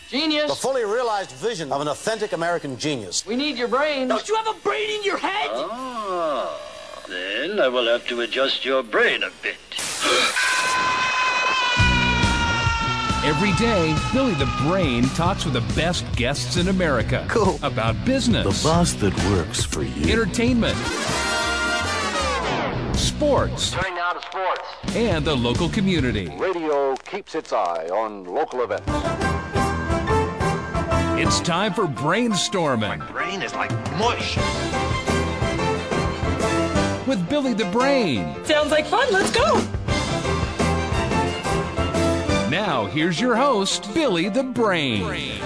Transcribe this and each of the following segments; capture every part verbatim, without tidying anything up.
Genius. The fully realized vision of an authentic American genius. We need your brain. Don't you have a brain in your head? Ah, then I will have to adjust your brain a bit. Every day, Billy the Brain talks with the best guests in America. Cool. About business. The boss that works for you. Entertainment. Sports. Turning now to sports. And the local community. Radio keeps its eye on local events. It's time for Brainstorming. My brain is like mush. With Billy the Brain. Sounds like fun. Let's go. Now, here's your host, Billy the Brain.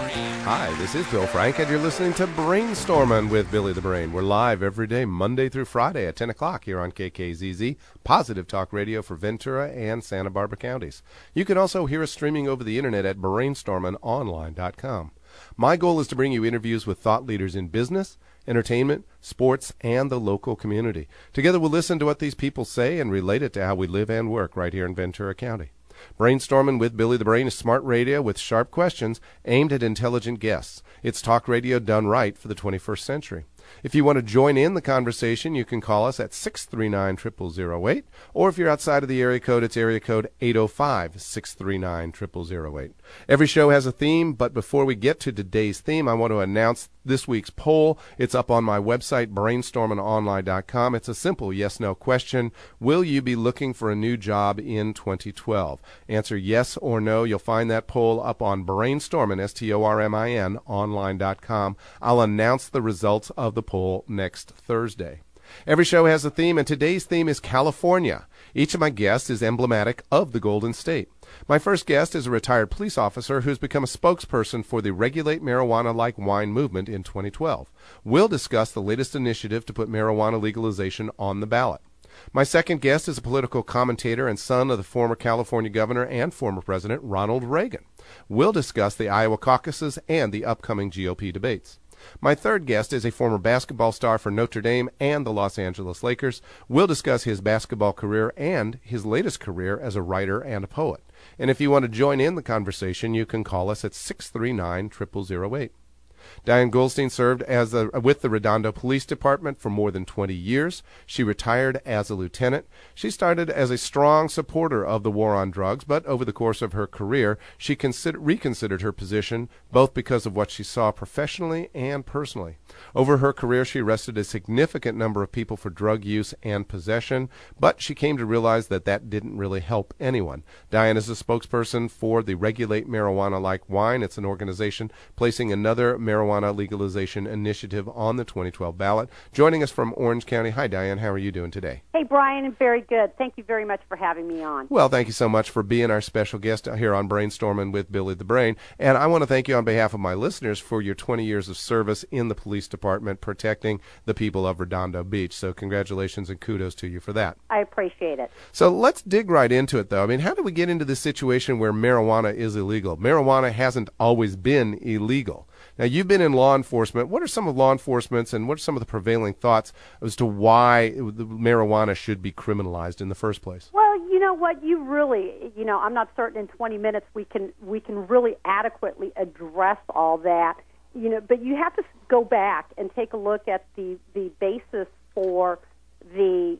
Hi, this is Bill Frank, and you're listening to Brainstorming with Billy the Brain. We're live every day, Monday through Friday at ten o'clock here on K K Z Z, Positive Talk Radio for Ventura and Santa Barbara counties. You can also hear us streaming over the internet at brainstorming online dot com. My goal is to bring you interviews with thought leaders in business, entertainment, sports, and the local community. Together we'll listen to what these people say and relate it to how we live and work right here in Ventura County. Brainstorming with Billy the Brain is smart radio with sharp questions aimed at intelligent guests. It's talk radio done right for the twenty-first century. If you want to join in the conversation, you can call us at six three nine, zero zero zero eight, or if you're outside of the area code, it's area code eight oh five, six three nine, zero zero zero eight. Every show has a theme, but before we get to today's theme, I want to announce this week's poll. It's up on my website, brainstorming online dot com. It's a simple yes-no question. Will you be looking for a new job in twenty twelve? Answer yes or no. You'll find that poll up on Brainstorming, S T O R M I N, online dot com. I'll announce the results of the poll next Thursday. Every show has a theme, and today's theme is California. Each of my guests is emblematic of the Golden State. My first guest is a retired police officer who's become a spokesperson for the Regulate Marijuana Like Wine movement in twenty twelve. We'll discuss the latest initiative to put marijuana legalization on the ballot. My second guest is a political commentator and son of the former California governor and former president Ronald Reagan. We'll discuss the Iowa caucuses and the upcoming G O P debates. My third guest is a former basketball star for Notre Dame and the Los Angeles Lakers. We'll discuss his basketball career and his latest career as a writer and a poet. And if you want to join in the conversation, you can call us at six three nine, zero zero zero eight. Diane Goldstein served as a, with the Redondo Police Department for more than twenty years. She retired as a lieutenant. She started as a strong supporter of the war on drugs, but over the course of her career, she consider, reconsidered her position, both because of what she saw professionally and personally. Over her career, she arrested a significant number of people for drug use and possession, but she came to realize that that didn't really help anyone. Diane is a spokesperson for the Regulate Marijuana Like Wine. It's an organization placing another marijuana legalization initiative on the twenty twelve ballot. Joining us from Orange County. Hi, Diane. How are you doing today? Hey, Brian. Very good. Thank you very much for having me on. Well, thank you so much for being our special guest here on Brainstorming with Billy the Brain. And I want to thank you on behalf of my listeners for your twenty years of service in the police department protecting the people of Redondo Beach. So congratulations and kudos to you for that. I appreciate it. So let's dig right into it, though. I mean, how do we get into this situation where marijuana is illegal? Marijuana hasn't always been illegal. Now, you've been in law enforcement. What are some of law enforcement's and what are some of the prevailing thoughts as to why the marijuana should be criminalized in the first place? Well, you know what? You really, you know, I'm not certain in twenty minutes we can we can really adequately address all that. You know, but you have to go back and take a look at the, the basis for the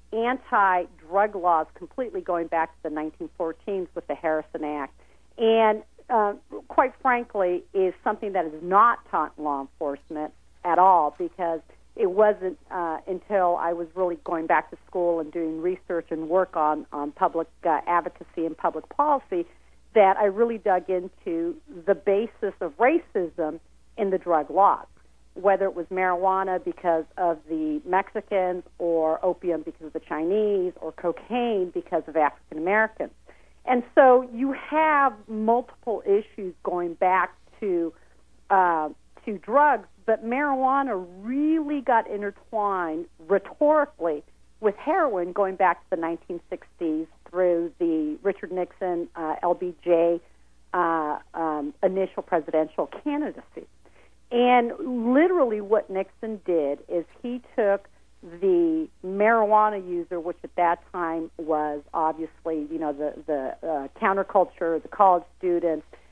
anti-drug laws completely going back to the nineteen fourteens with the Harrison Act. And uh, quite frankly, is something that is not taught in law enforcement at all, because it wasn't uh, until I was really going back to school and doing research and work on, on public uh, advocacy and public policy that I really dug into the basis of racism in the drug laws, whether it was marijuana because of the Mexicans or opium because of the Chinese or cocaine because of African Americans. And so you have multiple issues going back to uh, to drugs, but marijuana really got intertwined rhetorically with heroin going back to the nineteen sixties through the Richard Nixon, uh, L B J uh, um, initial presidential candidacy. And literally what Nixon did is he took the marijuana user, which at that time was obviously, you know, the, the uh, counterculture, the college students,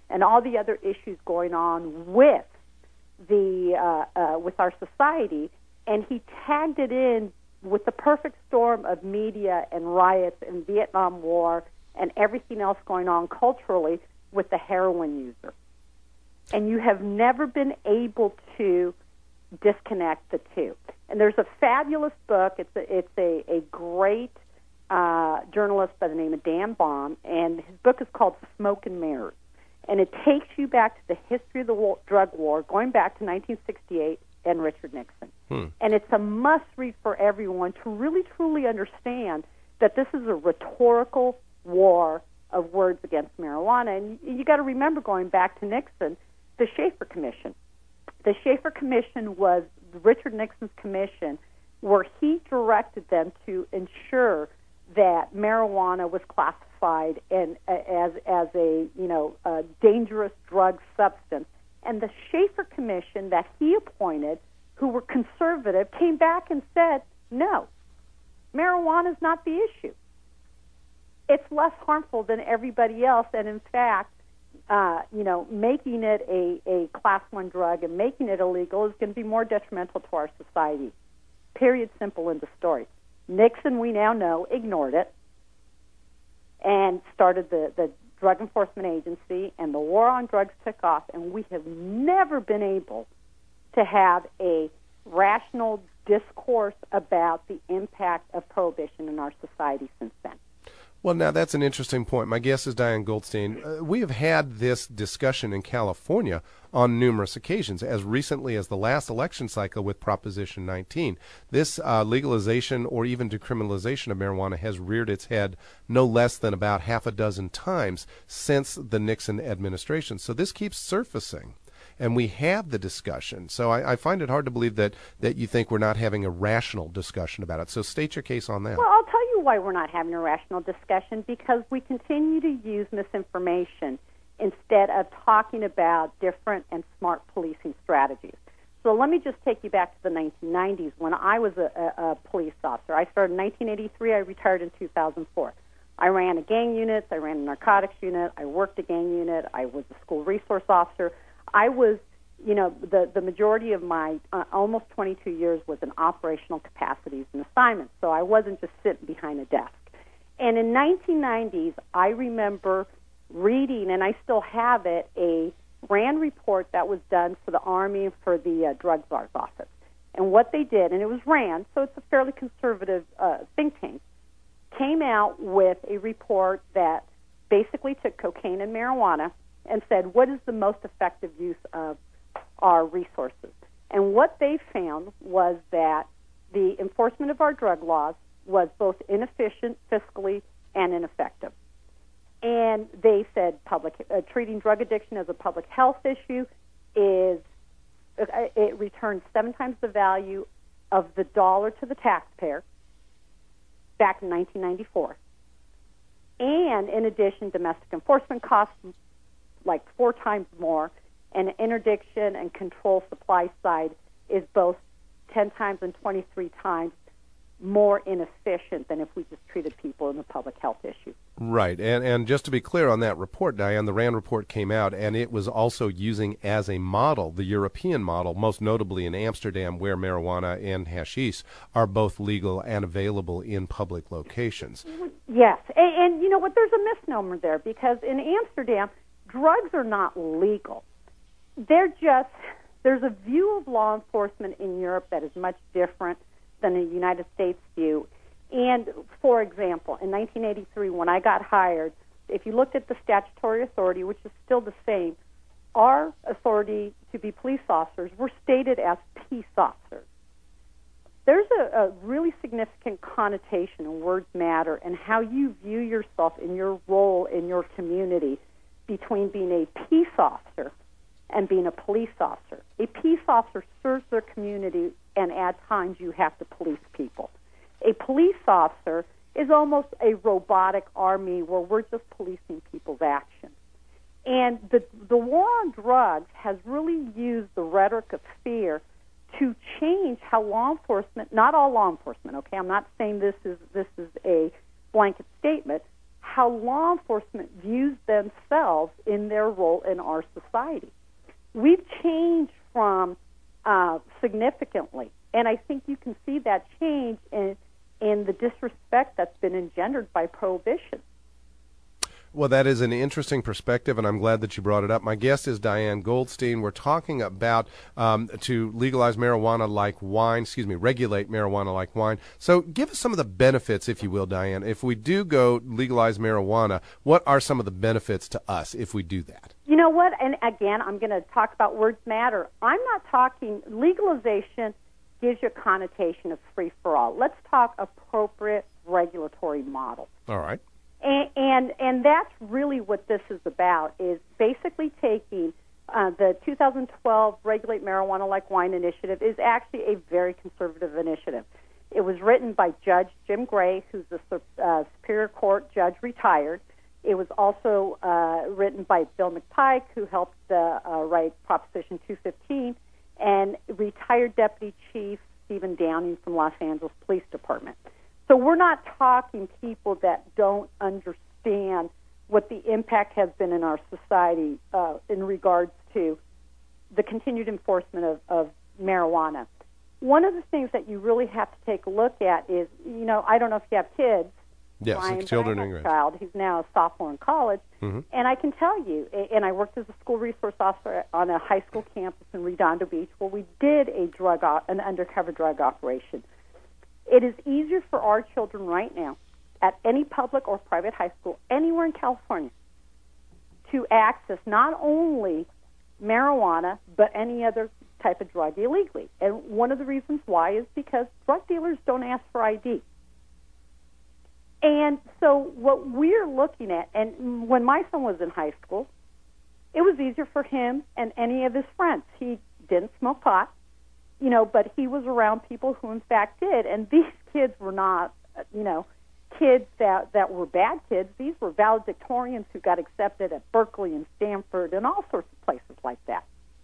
and all the other issues going on with the uh, uh, with our society, and he tagged it in with the perfect storm of media and riots and Vietnam War and everything else going on culturally with the heroin user. And you have never been able to disconnect the two. And there's a fabulous book. It's a, it's a, a great uh, journalist by the name of Dan Baum, and his book is called Smoke and Mirrors. And it takes you back to the history of the war, drug war, going back to nineteen sixty-eight and Richard Nixon. Hmm. And it's a must-read for everyone to really, truly understand that this is a rhetorical war of words against marijuana. And you, you got to remember, going back to Nixon, the Schaefer Commission. The Schaefer Commission was Richard Nixon's commission where he directed them to ensure that marijuana was classified in, uh, as as a you know a dangerous drug substance. And the Schaefer Commission that he appointed, who were conservative, came back and said, no, marijuana is not the issue. It's less harmful than everybody else, and in fact, uh, you know, making it a, a class one drug and making it illegal is going to be more detrimental to our society. Period, simple, end of story. Nixon, we now know, ignored it and started the, the Drug Enforcement Agency, and the war on drugs took off, and we have never been able to have a rational discourse about the impact of prohibition in our society since then. Well, now that's an interesting point. My guest is Diane Goldstein. Uh, we have had this discussion in California on numerous occasions, as recently as the last election cycle with Proposition nineteen. This uh, legalization or even decriminalization of marijuana has reared its head no less than about half a dozen times since the Nixon administration. So this keeps surfacing, and we have the discussion. So I, I find it hard to believe that, that you think we're not having a rational discussion about it. So state your case on that. Well, I'll tell you why we're not having a rational discussion, because we continue to use misinformation instead of talking about different and smart policing strategies. So let me just take you back to the nineteen nineties when I was a, a, a police officer. I started in nineteen eighty-three. I retired in two thousand four. I ran a gang unit. I ran a narcotics unit. I worked a gang unit. I was a school resource officer. I was, you know, the, the majority of my uh, almost twenty-two years was in operational capacities and assignments, so I wasn't just sitting behind a desk. And in nineteen nineties, I remember reading, and I still have it, a RAND report that was done for the Army and for the uh, Drug Czar's office. And what they did, and it was RAND, so it's a fairly conservative uh, think tank, came out with a report that basically took cocaine and marijuana and said, what is the most effective use of our resources? And what they found was that the enforcement of our drug laws was both inefficient fiscally and ineffective. And they said public uh, treating drug addiction as a public health issue is uh, it returns seven times the value of the dollar to the taxpayer back in nineteen ninety-four. And in addition, domestic enforcement costs like four times more, and interdiction and control supply side is both ten times and twenty-three times more inefficient than if we just treated people in a public health issue. Right, and and just to be clear on that report, Diane, the RAND report came out, and it was also using as a model the European model, most notably in Amsterdam, where marijuana and hashish are both legal and available in public locations. Yes, and, and you know what, there's a misnomer there, because in Amsterdam, drugs are not legal. They're just, there's a view of law enforcement in Europe that is much different than the United States view. And, for example, in nineteen eighty-three, when I got hired, if you looked at the statutory authority, which is still the same, our authority to be police officers were stated as peace officers. There's a, a really significant connotation in words matter and how you view yourself in your role in your community between being a peace officer and being a police officer. A peace officer serves their community, and at times you have to police people. A police officer is almost a robotic army where we're just policing people's actions. And the, the war on drugs has really used the rhetoric of fear to change how law enforcement, not all law enforcement, okay, I'm not saying this is this is a blanket statement, how law enforcement views themselves in their role in our society. We've changed from uh, significantly, and I think you can see that change in, in the disrespect that's been engendered by prohibition. Well, that is an interesting perspective, and I'm glad that you brought it up. My guest is Diane Goldstein. We're talking about um, to legalize marijuana like wine, excuse me, regulate marijuana like wine. So give us some of the benefits, if you will, Diane. If we do go legalize marijuana, what are some of the benefits to us if we do that? You know what? And again, I'm going to talk about words matter. I'm not talking legalization gives you a connotation of free-for-all. Let's talk appropriate regulatory model. All right. And, and and that's really what this is about, is basically taking uh, the two thousand twelve Regulate Marijuana Like Wine initiative is actually a very conservative initiative. It was written by Judge Jim Gray, who's the uh, Superior Court judge, retired. It was also uh, written by Bill McPike, who helped uh, uh, write Proposition two fifteen, and retired Deputy Chief Stephen Downing from Los Angeles Police Department. So we're not talking people that don't understand what the impact has been in our society uh, in regards to the continued enforcement of, of marijuana. One of the things that you really have to take a look at is, you know, I don't know if you have kids. Yes, Brian, children I and have a grades. child. He's now a sophomore in college. Mm-hmm. And I can tell you, and I worked as a school resource officer on a high school campus in Redondo Beach where we did a drug, an undercover drug operation. It is easier for our children right now at any public or private high school anywhere in California to access not only marijuana but any other type of drug illegally. And one of the reasons why is because drug dealers don't ask for I D. And so what we're looking at, and when my son was in high school, it was easier for him and any of his friends. He didn't smoke pot. You know, but he was around people who, in fact, did. And these kids were not, you know, kids that, that were bad kids. These were valedictorians who got accepted at Berkeley and Stanford and all sorts of places like that.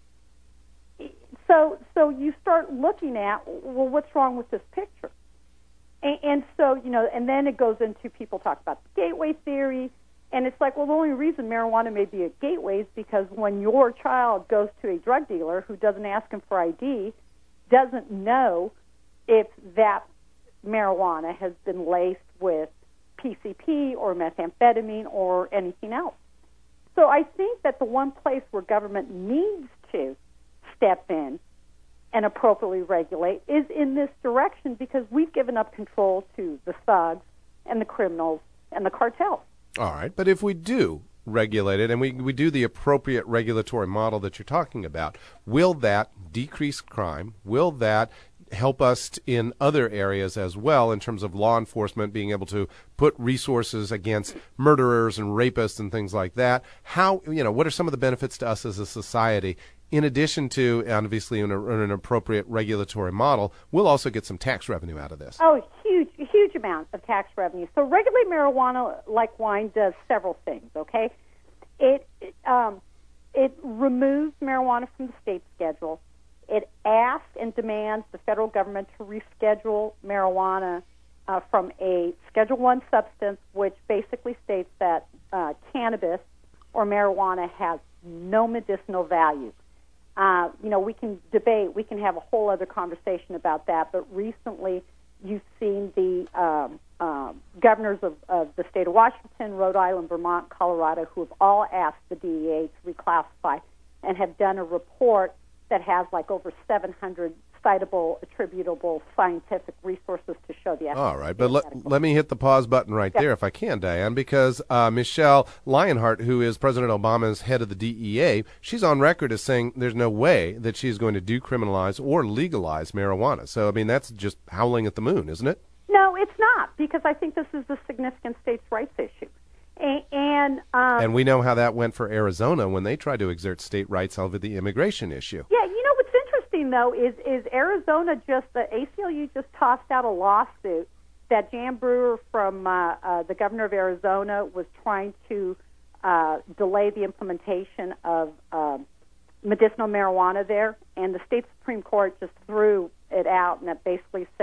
So, so you start looking at, well, what's wrong with this picture? And, and so, you know, and then it goes into people talk about the gateway theory. And it's like, well, the only reason marijuana may be a gateway is because when your child goes to a drug dealer who doesn't ask him for I D, doesn't know if that marijuana has been laced with P C P or methamphetamine or anything else. So I think that the one place where government needs to step in and appropriately regulate is in this direction, because we've given up control to the thugs and the criminals and the cartels. All right, but if we do regulate it and we, we do the appropriate regulatory model that you're talking about, will that decrease crime? Will that help us t- in other areas as well in terms of law enforcement being able to put resources against murderers and rapists and things like that? How, you know, what are some of the benefits to us as a society? In addition to, obviously, in, a, in an appropriate regulatory model, we'll also get some tax revenue out of this. Oh, huge, huge amount of tax revenue. So Regulate Marijuana Like Wine does several things, okay? It, it, um, it removes marijuana from the state schedule. It asks and demands the federal government to reschedule marijuana uh, from a Schedule One substance, which basically states that uh, cannabis or marijuana has no medicinal value. Uh, you know, we can debate, we can have a whole other conversation about that, but recently you've seen the um, um, governors of, of the state of Washington, Rhode Island, Vermont, Colorado, who have all asked the D E A to reclassify and have done a report that has like over seven hundred citable, attributable scientific resources to show the efficacy. All right, but let, let me hit the pause button right yeah. there if I can, Diane, because uh, Michelle Lionheart, who is President Obama's head of the D E A, she's on record as saying there's no way that she's going to decriminalize or legalize marijuana. So, I mean, that's just howling at the moon, isn't it? No, it's not, because I think this is a significant states' rights issue. And and, um, and we know how that went for Arizona when they tried to exert state rights over the immigration issue. Yeah, you know what's interesting, though, is, is Arizona just, the A C L U just tossed out a lawsuit that Jan Brewer from uh, uh, the governor of Arizona was trying to uh, delay the implementation of uh, medicinal marijuana there, and the state Supreme Court just threw it out, and it basically said,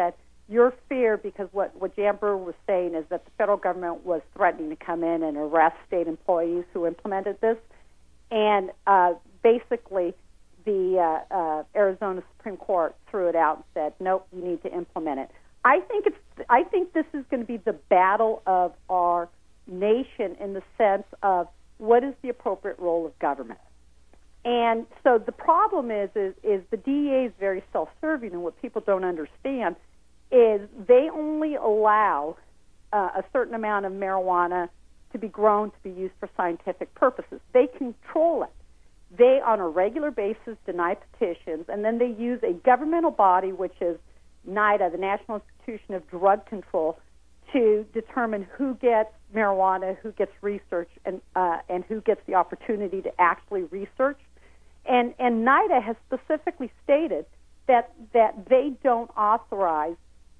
your fear, because what, what Jan Brewer was saying is that the federal government was threatening to come in and arrest state employees who implemented this. And uh, basically, the uh, uh, Arizona Supreme Court threw it out and said, nope, you need to implement it. I think it's. I think this is going to be the battle of our nation in the sense of what is the appropriate role of government. And so the problem is, is, is the D E A is very self-serving, and what people don't understand is they only allow uh, a certain amount of marijuana to be grown to be used for scientific purposes. They control it. They, on a regular basis, deny petitions, and then they use a governmental body, which is NIDA, the National Institution of Drug Control, to determine who gets marijuana, who gets research, and uh, and who gets the opportunity to actually research. And and NIDA has specifically stated that that they don't authorize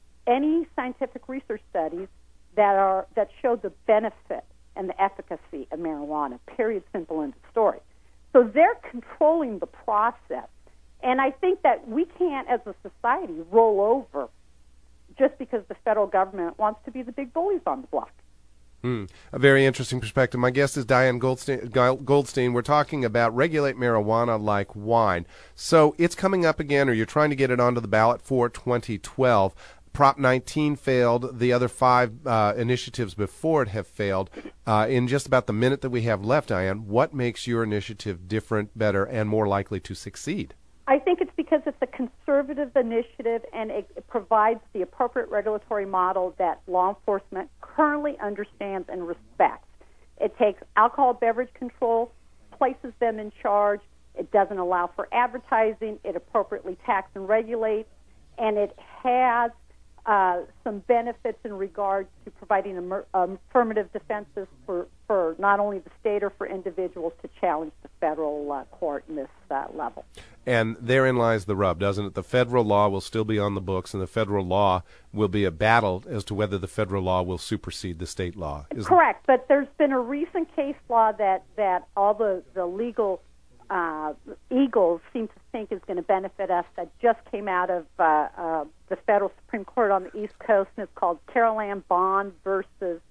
any scientific research studies that are that show the benefit and the efficacy of marijuana. Period. Simple end of story. So they're controlling the process. And I think that we can't, as a society, roll over just because the federal government wants to be the big bullies on the block. Hmm. A very interesting perspective. My guest is Diane Goldstein. Goldstein. We're talking about regulate marijuana like wine. So it's coming up again, or you're trying to get it onto the ballot for twenty twelve. Prop nineteen failed. The other five uh, initiatives before it have failed. Uh, in just about the minute that we have left, Diane, what makes your initiative different, better, and more likely to succeed? I think it's because it's a conservative initiative, and it, it provides the appropriate regulatory model that law enforcement currently understands and respects. It takes alcohol beverage control, places them in charge. It doesn't allow for advertising. It appropriately taxes and regulates, and it has uh, some benefits in regard to providing emer- um, affirmative defenses for, for not only the state or for individuals to challenge the federal uh, court in this uh, level. And therein lies the rub, doesn't it? The federal law will still be on the books, and the federal law will be a battle as to whether the federal law will supersede the state law. Correct, but there's been a recent case law that, that all the, the legal uh, eagles seem to think is going to benefit us that just came out of uh, uh, the federal Supreme Court on the East Coast, and it's called Carol Ann Bond versus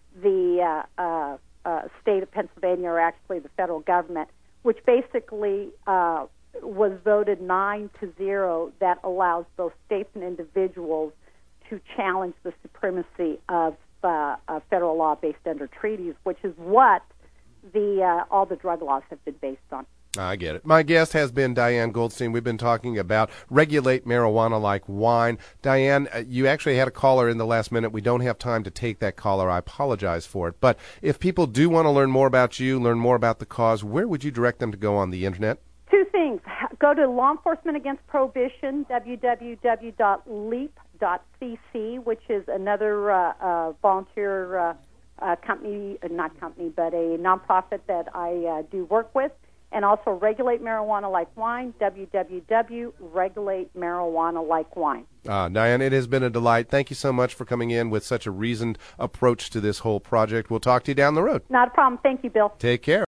the uh, uh, uh, state of Pennsylvania, or actually the federal government, which basically uh, was voted nine to zero that allows both states and individuals to challenge the supremacy of uh, uh, federal law based under treaties, which is what the uh, all the drug laws have been based on. I get it. My guest has been Diane Goldstein. We've been talking about regulate marijuana like wine. Diane, uh, you actually had a caller in the last minute. We don't have time to take that caller. I apologize for it. But if people do want to learn more about you, learn more about the cause, where would you direct them to go on the Internet? Two things. Go to Law Enforcement Against Prohibition, w w w dot leap dot c c, which is another uh, uh, volunteer uh, uh, company, uh, not company, but a nonprofit that I uh, do work with. And also Regulate Marijuana Like Wine, w w w dot regulate marijuana like wine. Uh, Diane, it has been a delight. Thank you so much for coming in with such a reasoned approach to this whole project. We'll talk to you down the road. Not a problem. Thank you, Bill. Take care.